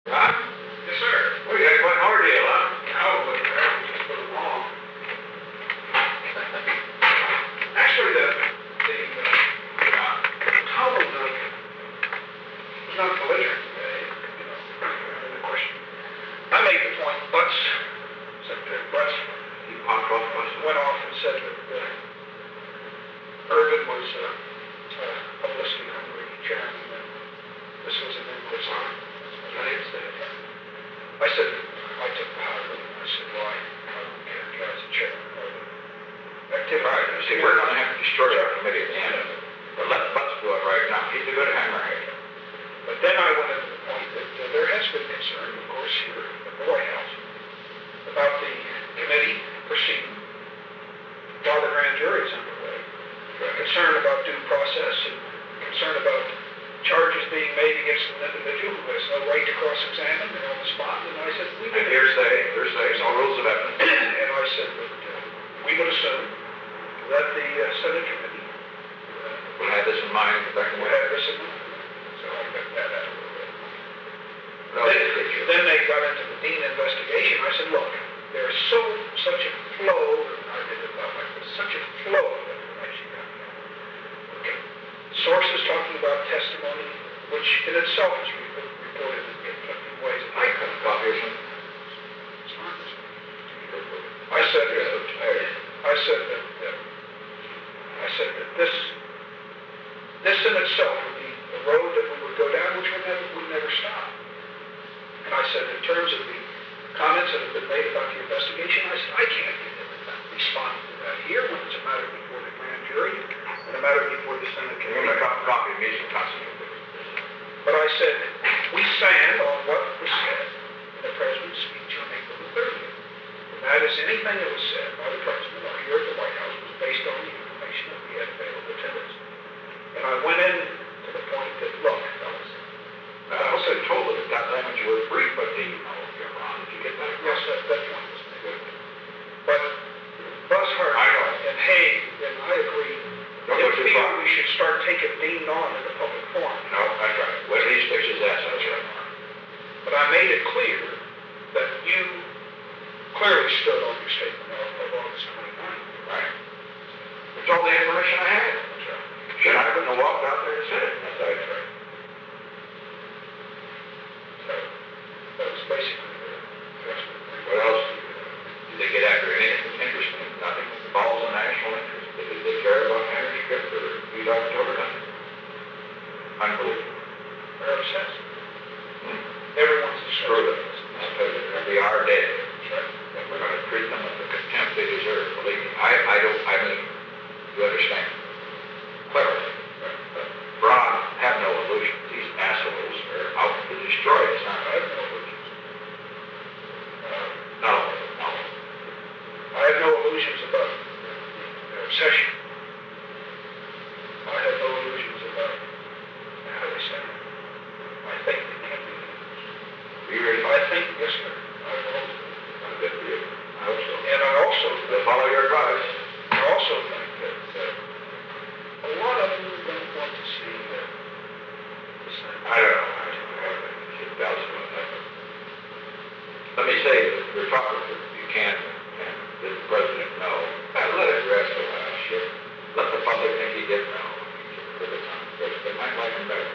Huh? Yes, sir. Well, you had quite an ordeal, huh? No, but that was just a little long. Actually, the tone was not belligerent today. The question. I made the point, Secretary Butts, He popped off us. went off and said that Irvin was a publicity-hungry chairman, and this was an input on. I didn't say it. I said, I took the high road. I said, well, I don't characterize the chairman or the activity. All right, see, we're going to have to destroy our committee at the end of it. But let Butts do it right now. He's a good hammerhead. But then I went into the point that there has been concern, of course, here at the White House about the committee proceeding while the grand jury is underway. Concern about due process and concern about charges being made against an individual who has no right to cross-examine and on the spot. And I said, we And would hearsay, no rules of evidence. and I said that we would assume that the Senate committee We had this in mind in the second would way. have this in mind. So I got that out of the way. No, Then they got into the Dean investigation. I said, look, there's such a flow, I did it that way, there's such a flow of information coming out. Okay. Sources talking about testimony, which in itself is reported in conflicting ways. I couldn't copy or something. It's not this way. I said that this in itself would be a road that we would go down, which would never stop. And I said, in terms of the comments that have been made about the investigation, I said, I can't respond to that here when it's a matter before the grand jury and a matter before the Senate You're committee. going to copy me some constantly. But I said, we stand on what was said in the President's speech on April the 30th. And that is anything that was said by the President or here at the White House was based on the information that we had available to us. And I went in to the point that, look, fellas, I also told her that language you were brief, but do you know if you're wrong? Did you get that? yes, that point was made. But Buzz Hart I know. and Haig and I agree Don't go too far. we should start taking Dean on in the public forum. No, that's right. Well, he sticks his ass out. That's right. But I made it clear that you clearly stood on your statement of August 29th. Right? It's all the information I had. That's right. Shit, I couldn't have walked out there and said it. That's right. So that was basically the thrust of the What else? Did they get after anything that's interesting? Nothing that involves a national interest. Did they care about Henry Script or Reed October? Nothing. Unbelievable. They're obsessed. Everyone's Screw them. I'll tell you, they are dead. That's right. And we're going to treat them with the contempt they deserve. Believe me. I mean, you understand. Clearly. Braun have no illusions. These assholes are out to destroy us. I have no illusions. No. I have no illusions about their obsession. I have no illusions about how they stand. I think they can be used. You really? I think, yes, sir. I will. I'm good for you. I hope so. And I also They'll follow your advice. I also think that a lot of them don't want to see the same. I don't know. I have doubts about that. Let me say, we're talking to Buchanan and the president know. Let it rest a while. Shit. Let the public think he did know. For the time. They might like him better.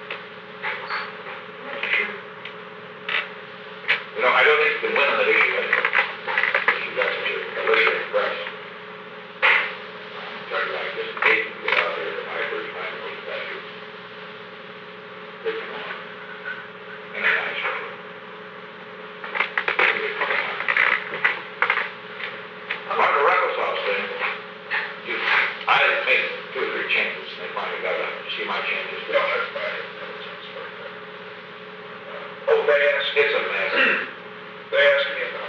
You know, I don't think you can win on that issue anyway. You got such a militia press. Try to like this tape and get out there. I first find those bastards. They come on. In a nice way. On the Ruckelshaus thing, I made 2 or 3 changes and they finally got up. You see my changes? No, that's fine. Oh, they asked. It's a mess. They asked me about,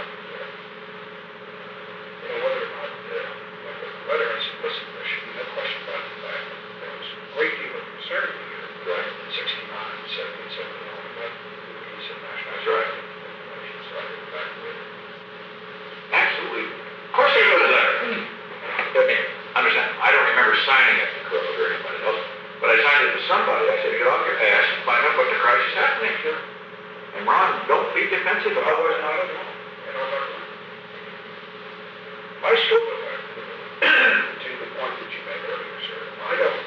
whether or not, the letter. I said, listen, there should be no question about the fact that there was a great deal of concern here Right. in 69, 70, and 71 about the peace of national That's right. information. So I went back with it. Absolutely. Of course they wrote a letter. I mean, understand, I don't remember signing it to Cook or anybody else, but I signed it to somebody. I said, get off your ass and find out what the crisis is happening to. And Ron Ron, don't be defensive I about was it. not at all. And I'm not. I still go back to the point that you made earlier, sir. I don't,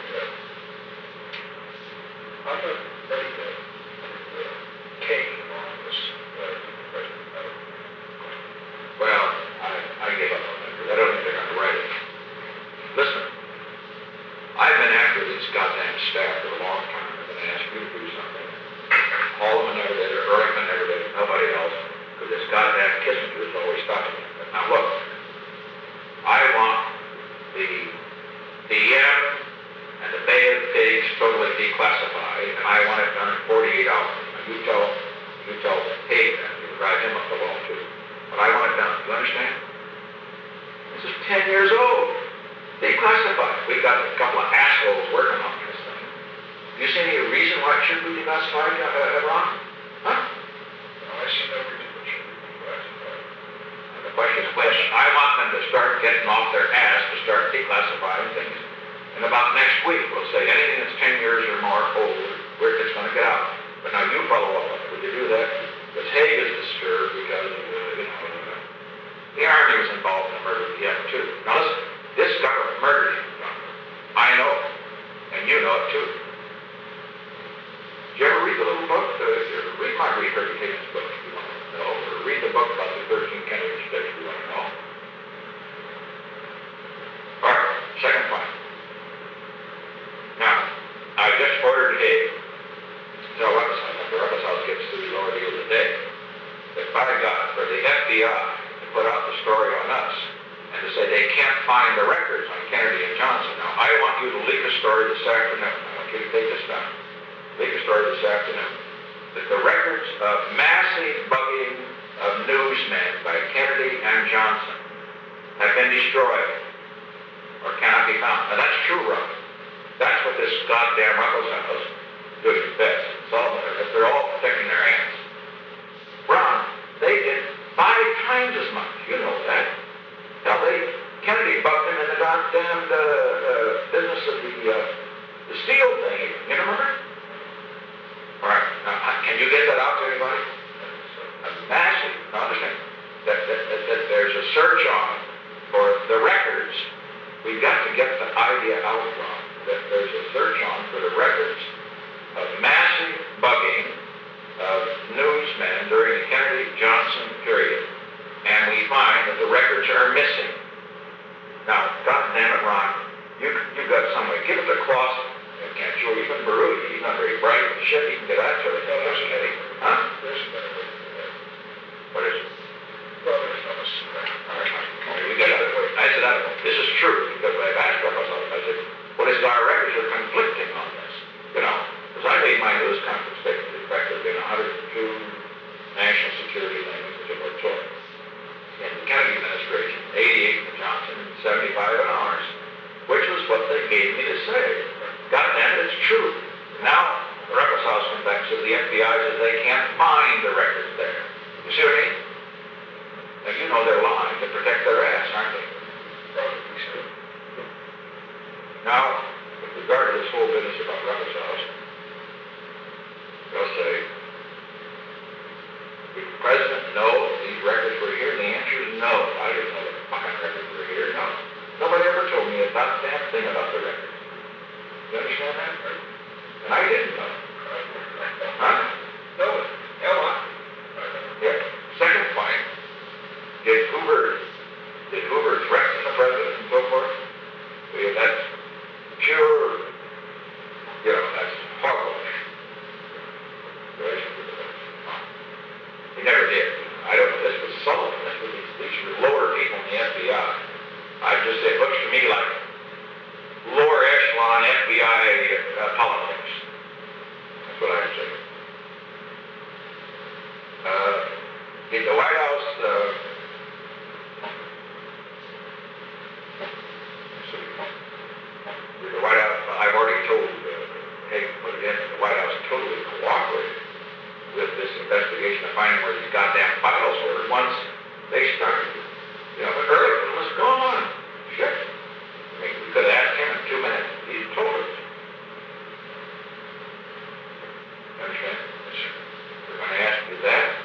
I'm not ready to cave on this, President. Well, I gave up on that because I don't think they're going to write it. Listen, I've been after this goddamn staff for a long time. I've been asking you to do something. Haldeman never did it, Ehrlichman never did it, nobody else. Because this goddamn Kissinger is always stopping it. But now look, I want the DM and the Bay of the Pigs totally declassified, and I want it done in 48 hours. Now you tell Haig that, you drive him up the wall too. But I want it done, you understand? This is 10 years old. Declassified. We've got a couple of assholes working on this thing. Do you see any reason why it should be declassified, Ron? Huh? No, I see no reason it should be declassified. And the question is when? I want them to start getting off their ass to start declassifying things. And about next week, we'll say anything that's 10 years or more old, it's going to get out. But now you follow up on it. Would you do that? Because Haig is disturbed because, the Army was involved in the murder of the M2. Now listen, this government murdered him. I know, and you know it too. Did you ever read the little book? Read my Regurgitations book if you want to know, or read the book about the 13 Kennedy sticks if you want to know. All right, second point. Now, I just ordered Haig to tell Ruckelshaus, after Ruckelshaus gets through the ordeal today, that by God, for the FBI to put out the story on us, and to say they can't find the records on Kennedy and Johnson. Now, I want you to leak a story this afternoon. I want you to take this down. Leak a story this afternoon. That the records of massive bugging of newsmen by Kennedy and Johnson have been destroyed or cannot be found. Now, that's true, Ron. That's what this goddamn Ruckelshaus doing his best. It's all, they're all protecting their ass. Ron, they did 5 times as much. You know that. Now, Kennedy bugged him in the goddamn business of the steel thing. You remember? All right. Now, can you get that out to anybody? A massive. Now, understand that there's a search on for the records. We've got to get the idea out from that there's a search on for the records of massive bugging of newsmen during the Kennedy-Johnson period. And we find that the records are missing. Now, God damn it, Ron, you've got some way. Give it to Claus, can't you? Even Baruti, he's not very bright. Shit, he can get that sort of thing. Huh? There's a better way to do that. What is it? Well, there's no necessary. All right, we got it. I said, this is true, because I've asked Ruckelshaus, I said, what is our records are conflicting on this? You know, because I made my news conference statement, in fact, there have been 102 national security things that were told. In the Kennedy administration, 88 in Johnson, and 75 in ours, which was what they gave me to say. God damn it, it's true. Now, the Ruckelshaus comes back and says the FBI says they can't find the records there. You see what I mean? Now, you know they're lying to protect their ass, aren't they? Probably so. Now, with regard to this whole business about Ruckelshaus, they'll say, did the president know these records were here? The answer is no. I didn't know the fucking records were here. No. Nobody ever told me a goddamn thing about the records. You understand that? And I didn't know. Huh? No. Hell, Yeah. Second point, did Hoover threaten the president and so forth? Well, that's pure, that's hogwash. He never did. I don't know. This was Sullivan. These were lower people in the FBI. I'd just say it looks to me like lower echelon FBI politics. That's what I would say. Did the White House I've already told Haig put it in, the White House totally cooperated with this investigation to find where these goddamn files were once they started. But Ehrlichman was gone. Shit. I mean, we could have asked him in 2 minutes. He told us. You understand? We're going to ask you that.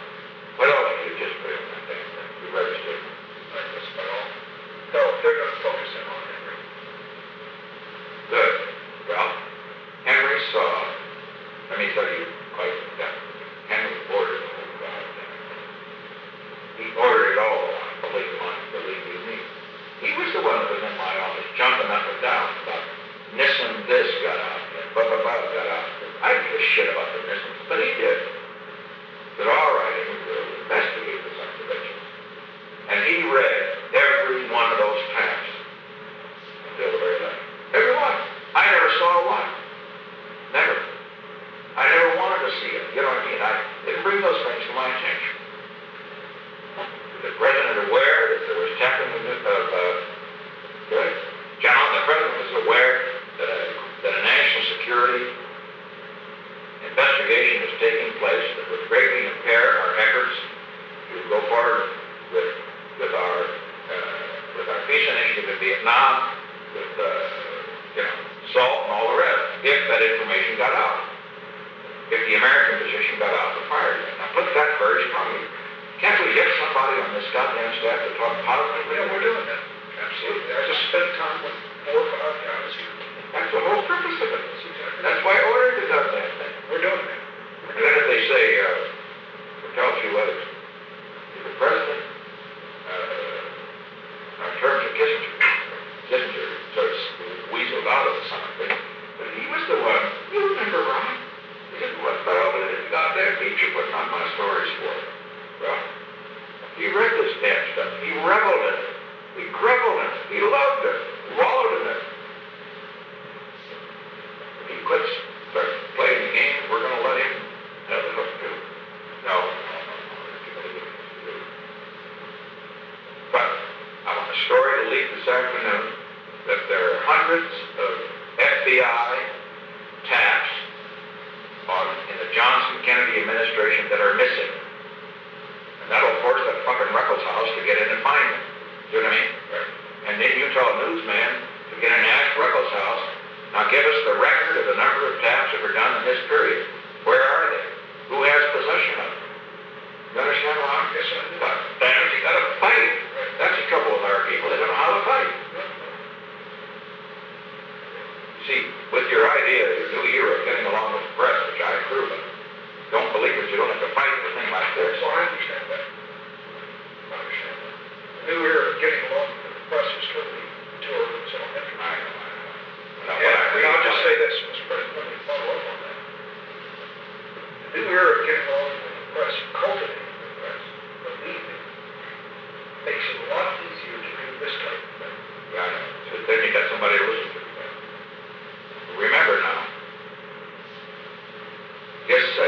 staff to talk positively. Yeah, we're doing that. Absolutely. I just spent time with 4 or 5 guys here. That's the whole purpose of it. That's exactly That's why I ordered it done that thing. We're doing that. And then if they say, tell a few others, the president, our terms of Kissinger sort of weaseled out of something, but he was the one, you remember, Ron? He said, what the hell did this goddamn teacher putting on my stories for? Well, he read this damn stuff. He reveled in it. He groveled in it. He loved it. Wallowed in it. If he quits, starts playing the game, we're going to let him have the hook too. No. But I want a story to leak this afternoon that there are hundreds of FBI taps in the Johnson Kennedy administration that are missing. And that'll force that fucking Ruckels house to get in and find them. See what I mean? Right. And then you tell a newsman to get in and ask Ruckels house, now give us the record of the number of taps that were done in this period. Where are they? Who has possession of them? You understand, Ron? Yes, I do. But damn it, you gotta fight. Right. That's the trouble with our people. They don't know how to fight. See, with your idea, your new era of getting along with the press, which I approve of, don't believe that you don't have to fight for a thing like this. So I understand that. I understand that. The new era of getting along with the press is totally too elementary. I know. And I'll just say this, Mr. President, let me follow up on that. The new era of getting along with the press, cultivating the press, believe me, makes it a lot easier to do this type of thing. Yeah, I know. So then you got somebody to listen to. Remember now, just say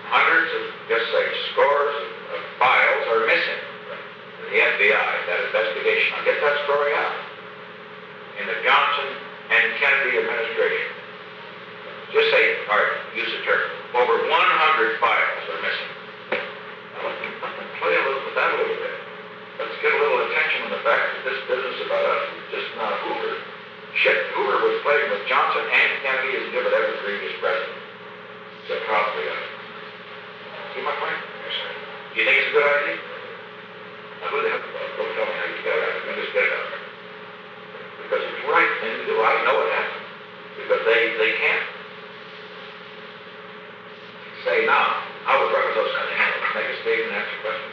scores of files are missing in the FBI, that investigation. I'll get that story out. In the Johnson and Kennedy administration. Just say, all right, use the term, over 100 files are missing. Now let them play a little with that a little bit. Let's get a little attention on the fact that this business about us is just not Hoover. Shit, Hoover was playing with Johnson and Kennedy as good as every previous president. So probably, see my point? Do you think it's a good idea? Now who the hell, don't tell me how you get it out. You just get it out. Because it's the right thing to do. I know it happened. Because they can't say now, how was Ruckels going to handle it? Make a statement and answer a question.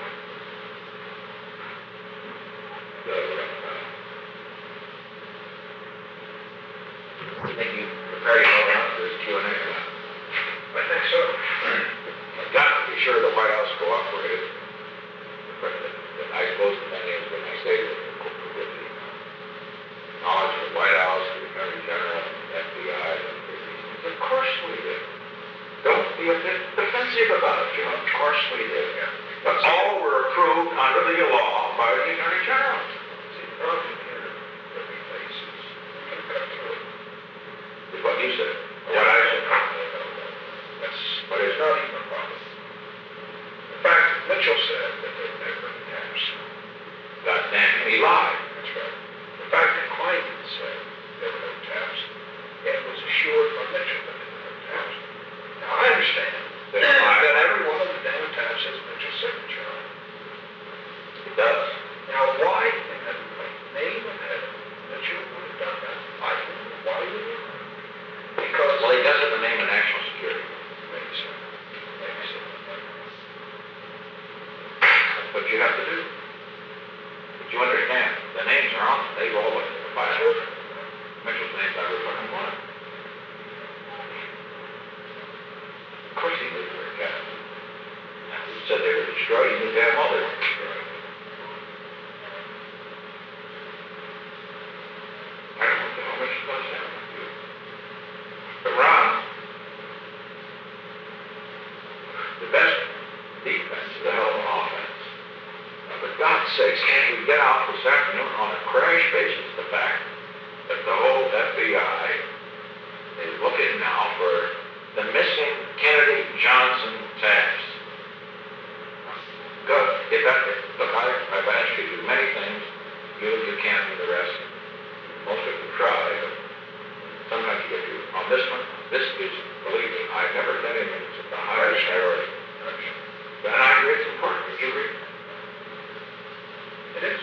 You think you prepare yourself enough for this Q&A or not? I think so. I've got to be sure the White House cooperated. But I suppose the thing is when I say that with the knowledge of the White House, the Attorney General, the FBI, of course we did. Don't be a bit defensive about it, you know. Of course we did. Yeah. But all were approved under the law by the Attorney General. See, the problem here that we face is we can cut through it. Is what you said. What I said. But it's not even a problem. In fact, Mitchell said that there were never any taps. God damn, he lied. That's right. In fact, Kleinman said there were no taps, and it was assured by Mitchell that there were no taps. Now, I understand that every one of the damn taps has Mitchell's signature on it. It does. Now, why in the name of heaven Mitchell would have done that? I don't know. Why would he? Because... Well, he does it in the name of national security. Maybe so. Maybe so. That's what you have to do. But you understand, the names are on, they roll with the file. Mitchell's name's every fucking one. Of course he knew they were cats. He said they were destroyed, he knew damn well they were destroyed. I don't know what the hell Mitchell does that with you. But Ron, the best defense is a hell of an offense. For God's sakes, can't we get out this afternoon on a crash basis the fact that the whole FBI is looking now for the missing Kennedy-Johnson taps? Good. Look, I've asked you to do many things. You can't do the rest. Most of you try, but sometimes you get to, on this one, this is, believe me, I've never done anything that's the highest priority. And I agree it's important. Would you agree? It is.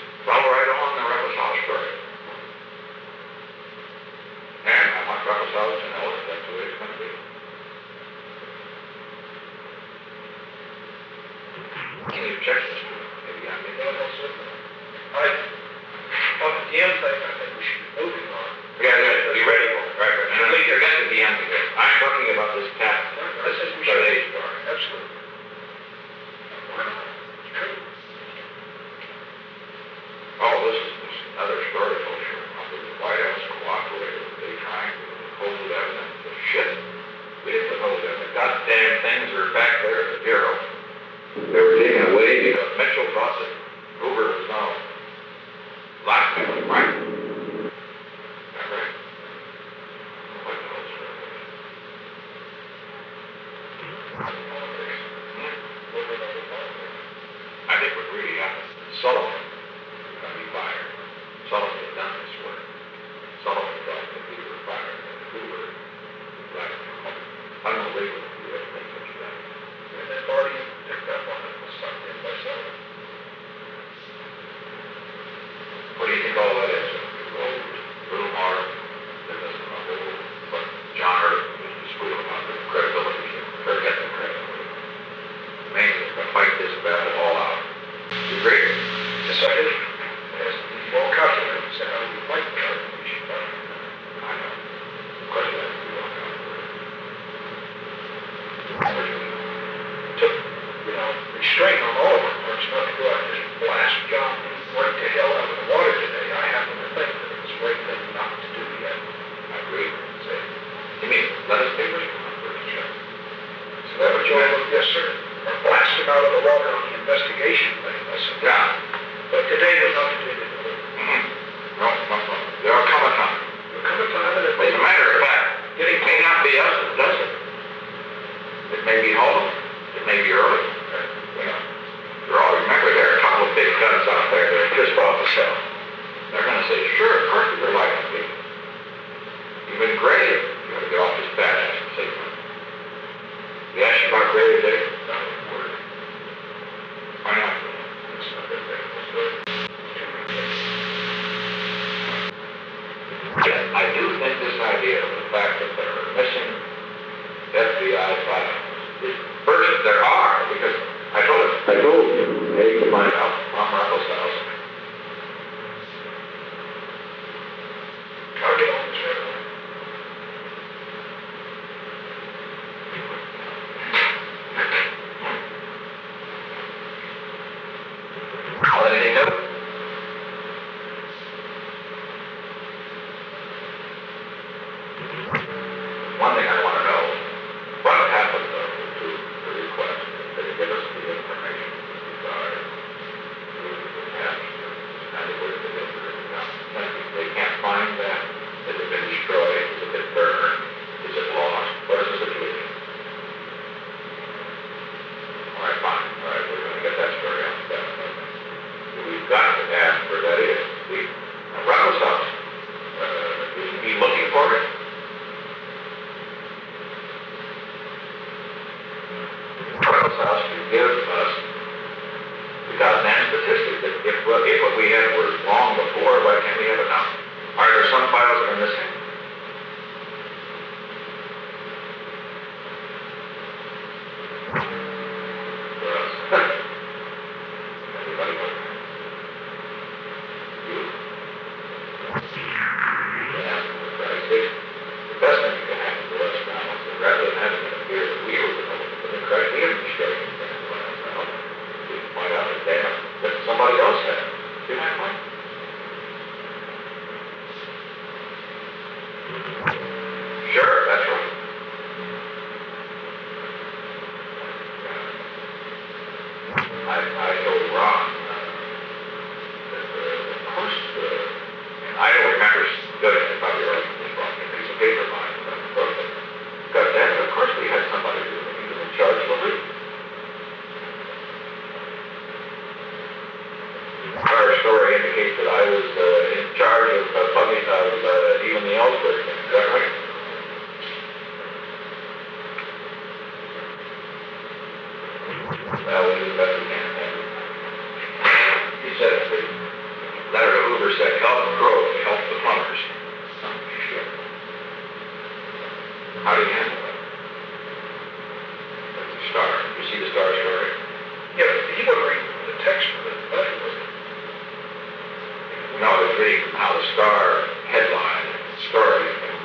Can you check this? Maybe I mean, No, no, certainly. On the DM thing, I think we should be moving on. yeah, be ready for it, right? No, you're getting to the end of it. I'm talking about this tap. I think we This should. age bar. Absolutely. Why not? It's true. Oh, this is another story for sure. The White House cooperated. They trying to hold evidence of shit. We didn't hold evidence. Goddamn things are back there at the Bureau. They were taken away because Mitchell thought that Hoover was now blackmailing, right? Is that right? What the hell's that? Politics. Over and over politics. I think what really happened, Sullivan was going to be fired. Sullivan had done this work. Sullivan thought that we were fired and Hoover was blackmailing. Unbelievable. You ever think such a thing? And then Marty picked up on it and was sucked in by Sullivan. What do you think all that is? Little more than this what John Hurt used to squeal about the credibility and forget the credibility. Mainly to fight this battle all out. You agree? Decided, as the well calculated, said how we fight the we should fight. I know. The question is, we don't know. Took, restraint on all of our parts not to go out and just blast John right to hell out of the water today. I happen to think that it was the right thing not to do yet. I agree. So, You mean, let us take responsibility. so that was your, yes, sir. Or blast him out of the water on the investigation thing. Listen. Yeah. But today was not to do it. Mm-hmm. No. There'll come a time. There'll come a time and it As a matter of fact, getting it may not be us that does it. It may be home. It may be early. Remember, there are a couple of big guns out there that are just off the shelf. They're going to say, sure, of course we're like to be. Even Gray, you got to get off his badass and say something. You asked about Gray today? Not a word. Why not? It's not that big. It's good. Yes, I do think this idea of the fact that there are missing FBI files is, first, there are, because I told you, hey, you find out from Russell's house. I'll get on this right away. Anything new? One thing I want to know, what happened to the request? Did they give us the information desired? They can't find that. Has it been destroyed? Has it been burned? Is it lost? What is the situation? All right, fine. All right, we're going to get that story out. We've got to ask where that is. Russell's house. Is he looking for it? Russell's house to give us the goddamn statistics. If what we had was long before, why can't we have it now? Are there some files that are missing? Where else? Everybody know? You? Yeah, for Christ's sake. The best thing that can happen to us now is that rather than having it appear that we were the one that Christ, we haven't destroyed anything. We can point out that damn, that somebody else had it. See my point? Sure, that's right. I told Ron that, of course, and I don't remember doing it, probably wrote this wrong, a piece of paper of mine, got that, of course we had somebody who was in charge of the league. Our story indicates that I was in charge of funding even the Ellsbury thing. Is that right? Well, we do the best we can. He said, the letter to Hoover said, help Crow, help the plumbers. Oh, shit. How do you handle that? That's the Star. You see the Star story? Yeah, but he would how the Star headline story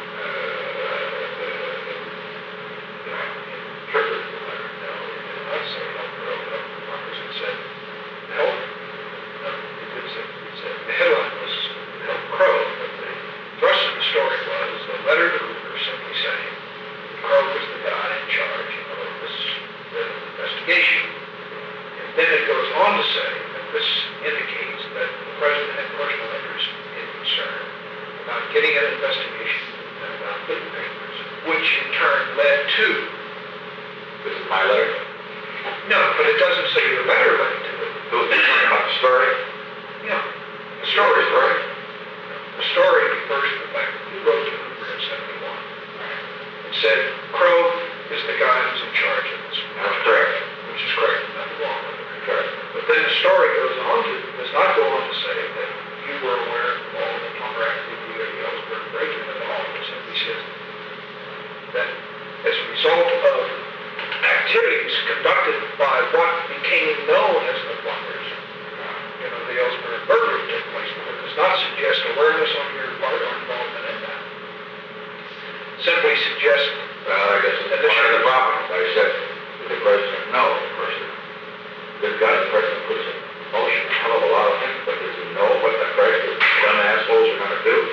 interpreted the letter. No, it did not say Help Crow, Help the Plumbers. It said Help. No, it said the headline was Help Crow, but the thrust of the story was a letter to Hoover simply saying Crow was the guy in charge of this investigation. And then it goes on to say that this indicates that the president had personal interest and concern about getting an investigation and about hidden papers, which in turn led to. This is my letter. No, but it doesn't say your letter led to it. Who was talking about the story? Yeah, the story. Story? The story refers to the fact that you wrote to Hoover in 71. It said Crow is the guy who's in charge of this. That's correct. Which is correct. Nothing wrong with it. Correct. But then the story does not go on to say that you were aware of all the plumber activity or the Ellsberg break-in at all. It simply says that as a result of activities conducted by what became known as the plumbers, the Ellsberg burglary took place, but it does not suggest awareness on your part or involvement in that. Simply suggests. Well, I guess it's part of the problem. I said to the president, no, of course not. Good God, the president puts in motion a hell of a lot of things, but does he know what the Christ of dumb assholes are going to do?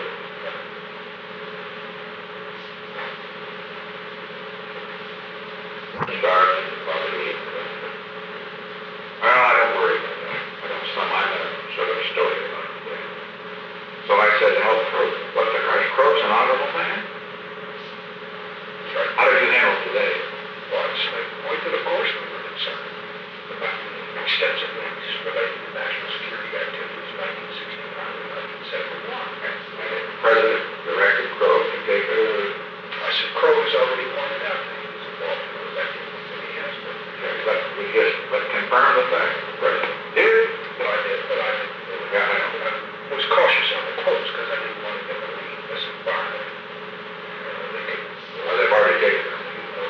Start probably. Well, I don't worry about that. I don't I'm a sort of a story about it. So I said, help Crow. What the Christ? Crow's an honorable man? How did you handle it today? Well, I just made the point that, of course, we were concerned about the extensive links related to national security activities in 1969 and 1971. The president directed Crow to take a... I said, Crow has already pointed out that he was involved in those activities, and he has been. But confirm the fact the president did. But I did. Yeah, I know. I was cautious on the quotes because I didn't want them to leave this environment. Well, they've already taken them.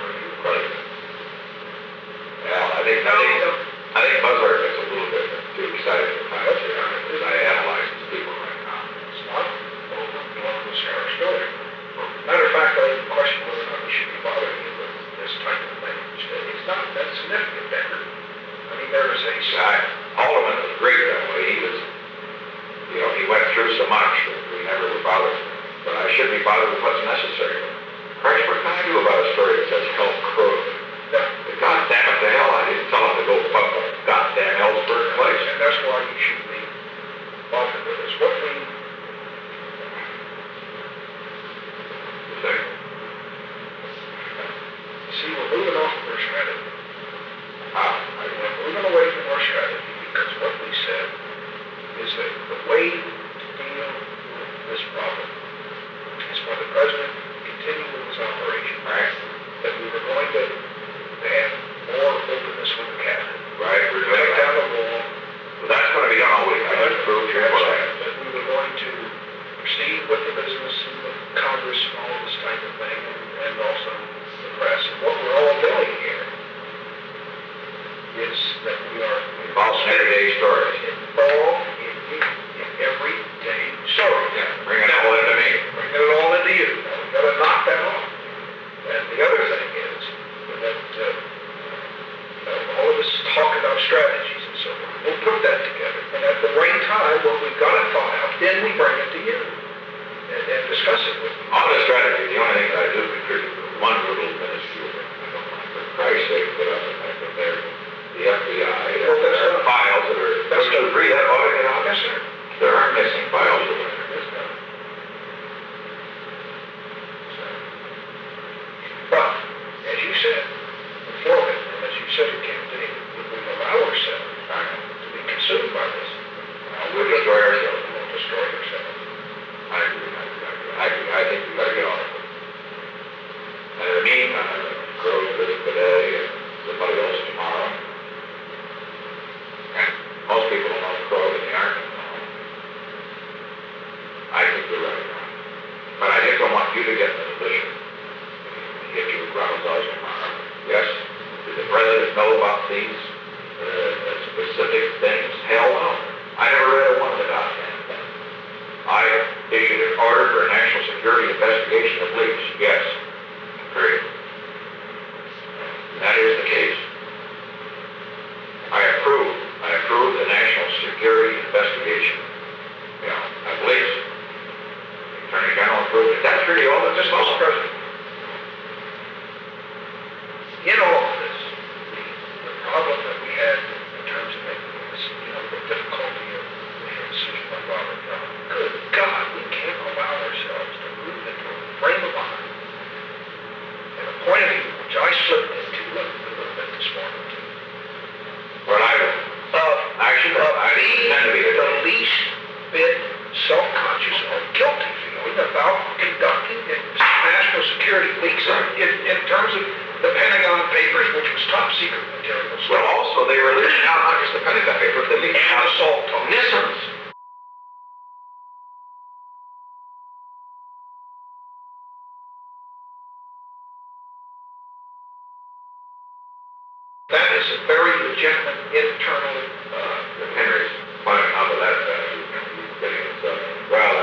Well, I think Buzzard is a little bit too excited for time because I analyze these people right now. It's not overblown the Star story. Matter of fact, I even question whether or not we should be bothering you with this type of language. It's not that significant, Decker. I mean, there is a... Haldeman was great that way. He was, he went through so much that we never were bothered. But I should be bothered with what's necessary. Christ, what can I do about a story that says Help Crow? God damn it to hell, I didn't tell him to go fuck the goddamn Ellsberg place. And that's why you should be bothered with this. What we... You say? See, we're moving off of our strategy. We're moving away from our strategy because what we said is that the way to deal with this problem is for the president to continue with his operation. Right. That we were going to have more openness with the cabinet. Right, we're doing Take that. down the wall. Well, that's going to be done all week. I just proved your plan. That we were going to proceed with the business and the Congress and all this type of thing, and also the press. And what we're all doing here is that we are False everyday stories. involved in everyday story. Yeah, bring it all into me. Bring it all into you. Now, we've got to knock that off. And the other thing is that all of this talk about strategies and so forth, we'll put that together. And at the right time, when we've got it thought out, then we bring it to you and discuss it with you. On the strategy, the only thing that I do contribute to one little minuscule thing. I don't mind. For Christ's sake, put up the fact that they're the FBI. Well, that's there are not- files that are... that's Don't you not- agree that ought to get out? Yes, sir. There are missing files over there. Yes, sir. But, as you said, before it, and as you said at Camp David, if we allow ourselves to be consumed by this, We'll destroy ourselves. we'll destroy ourselves. I agree. I think we better get on it. And in the meantime, Crow's visit today and somebody else tomorrow. And most people don't know Crow in the Army. I think you're right. But I just don't want you to get in the position. Get you with Ronald Dawes tomorrow. Yes? Did the president know about these specific things? Hell no. I never read a one of the goddamn things. I secret materials. Well, also, they were leaking out not just the Pentagon papers, they leaked And out assault on Nissans. That is a very legitimate internal, Henry's finding out of that, he's getting himself, well,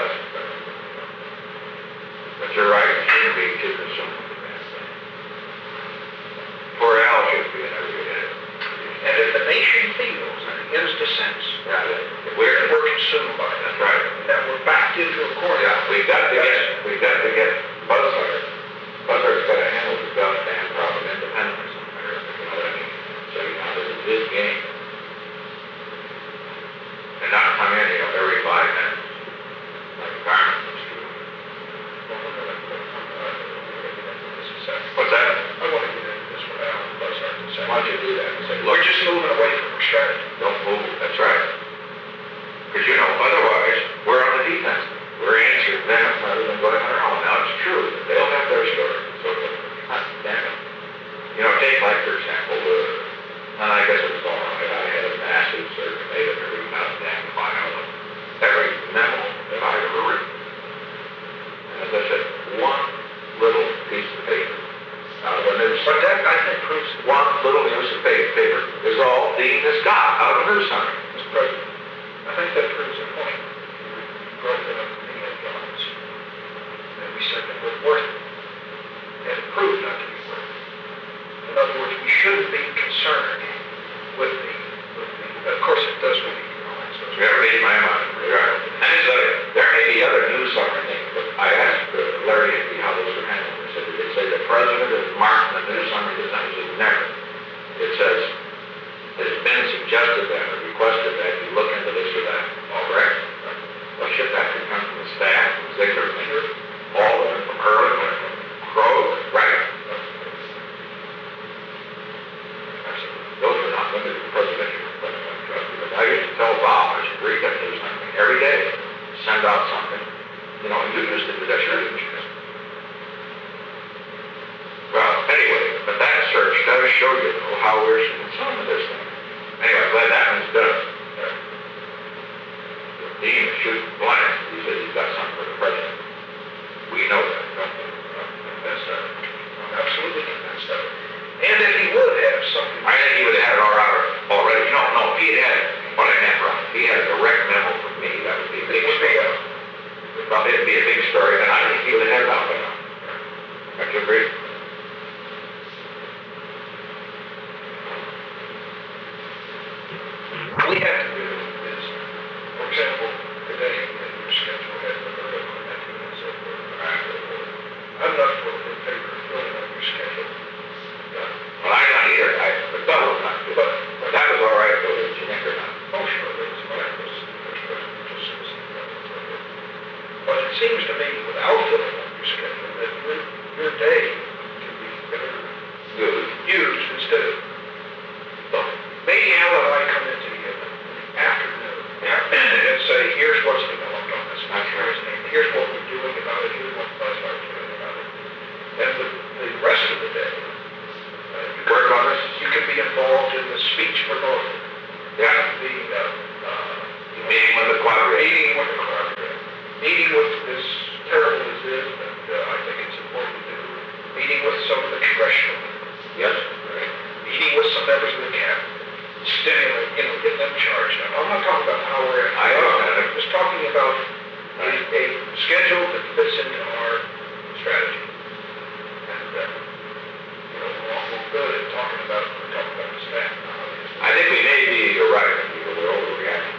but you're right, it shouldn't be too consumed with the damn thing. Poor Al should be in every minute. and if the nation feels and begins to sense Yeah, that we're, we're consumed by that, that's right. that we're backed into a corner. Yeah, we've got to get Buzzard. Buzzard's got to handle the goddamn problem independently somewhere, you know what I mean? So, you know, this is his game. And not come in, you know, every 5 minutes, like a garment comes through. What's that? I want to get into this with Al Buzzard in a second. Why don't you do that? Say, look, We're just moving away from our strategy. don't move, that's right. Because, you know, otherwise, we're on the defense. We're answering them rather than going on our own. Now, it's true that they'll have their story. So, God damn it. You know, take, like, for example, and I guess it was all right. I had a massive survey made of every goddamn file of every memo that I've ever written. And as I said, one little piece of paper out of a news. But that, I think, proves One little piece of paper is all Dean has got out of a news summary. Mr. President, I think that proves the point. You brought that up to me at times. And we said that we're worth it. And it proved not to be worth it. In other words, we shouldn't be concerned with the of course it does with the economics. You ever read my mind? Right. And it's there may be other news summary things, but I asked Larry Hickey how those were handled. He said, they say the president is marked in the news summary this time. He said, never. It says, it has been suggested that or requested that you look into this or that. All correct? Well, shit, that could come from the staff, from Ziegler, all of them, from Ehrlich, from Krog, right? Those are not limited to presidential trust. I used to tell Bob, I should read that news something every day, send out something, you know, and you used it to that your interest. Well, anyway, but that search does show you though, how we're concerned with this thing. Anyway, glad that one's done. Dean is shooting blank. He said he's got something for the president. We know that, don't we? That's I'm absolutely convinced of it. And if he would have something, I think he would have had it already. No, if he had what I meant wrong. If he had a direct memo from me, that would be a big story. Probably it'd be a big story, and I think he would have had it out by now. Don't you agree? we have to do is, for example, today in your schedule had the verdict on that and so forth. I'm not in favor of filling up your schedule. Well, I'm not either. But that was not good. But that was all right, though, didn't you think, or not? Oh, sure, that's fine. But it seems to me, without filling up your schedule, that your day can be better used instead of, maybe Al and I come into the afternoon and say, here's what's developed on this. Here's what we're doing about it. Here's what Buzzard's doing about it. And the rest of the day, you can be involved in the speech for Norfolk. Yeah. The meeting with the quadrant. Meeting with as terrible as it is, but I think it's important to do. Meeting with some of the congressional. Yes. Right. Meeting with some members of the cabinet. Stimulate, get them charged up. I'm not talking about how we're I understand. I'm just talking about a schedule that fits into our strategy. And we're good at talking about the staff. I think we may be, you're right, we're overreacting.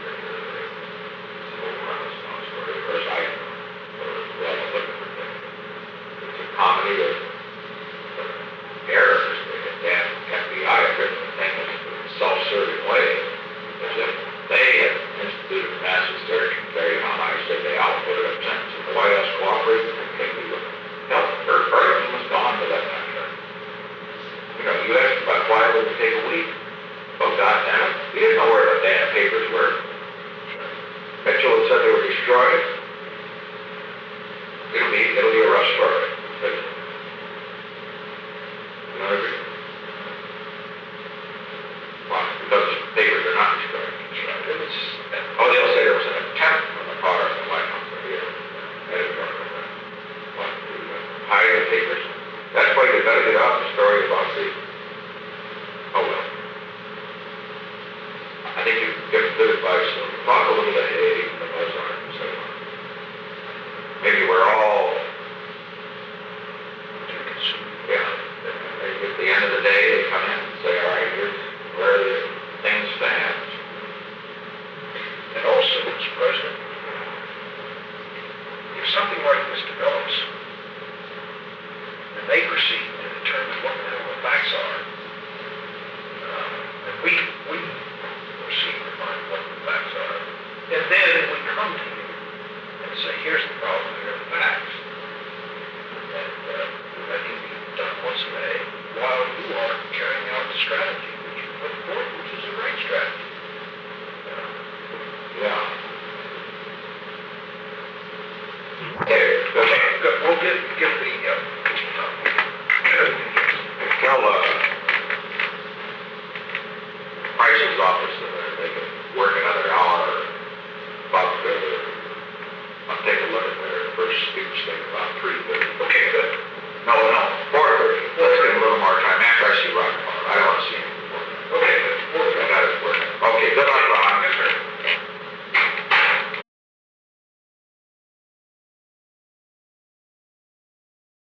Of course, we're almost looking for things. It's a comedy of errors. The damn FBI have written the thing in a self-serving way. As if they have instituted a massive search and carried on. I said they outputted a sentence and the White House cooperated and completely with them. Hell, everything was gone to that contract. You know, you asked about why it would take a week. Oh, goddamn it. We didn't know where the damn papers were. Mitchell had said they were destroyed. It'll be a rough story. You know, Okay, good. We'll give the